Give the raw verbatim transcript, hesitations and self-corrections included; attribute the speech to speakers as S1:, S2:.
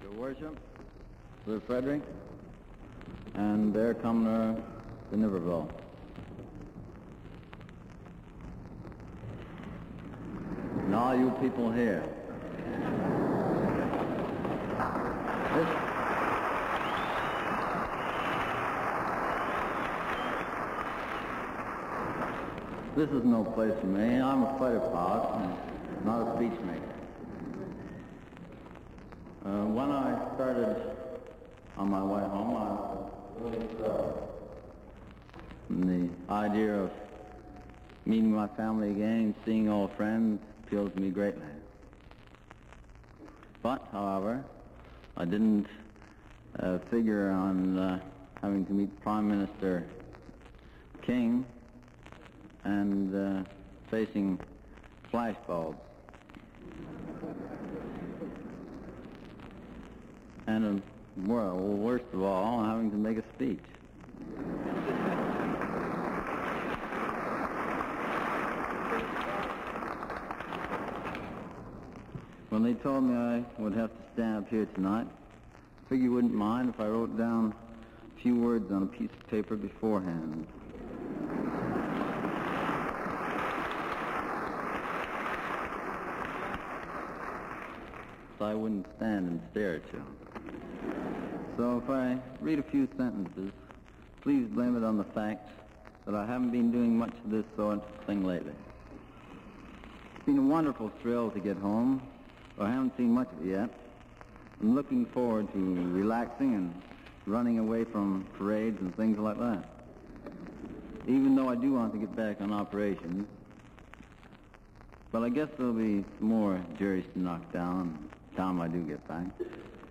S1: Your Worship, Sir Frederick, and there come the, the Niverville. And all you people here. This, this is no place for me. I'm a fighter pilot, not a speech maker. Uh, when I started on my way home, I was really thrilled. And the idea of meeting my family again and seeing old friends appealed to me greatly. But, however, I didn't uh, figure on uh, having to meet Prime Minister King and uh, facing flashbulbs. And, uh, well, worst of all, having to make a speech. When they told me I would have to stand up here tonight, I figured you wouldn't mind if I wrote down a few words on a piece of paper beforehand. So I wouldn't stand and stare at you. So if I read a few sentences, please blame it on the fact that I haven't been doing much of this sort of thing lately. It's been a wonderful thrill to get home. I haven't seen much of it yet. I'm looking forward to relaxing and running away from parades and things like that. Even though I do want to get back on operations. But I guess there'll be some more juries to knock down by the time I do get back.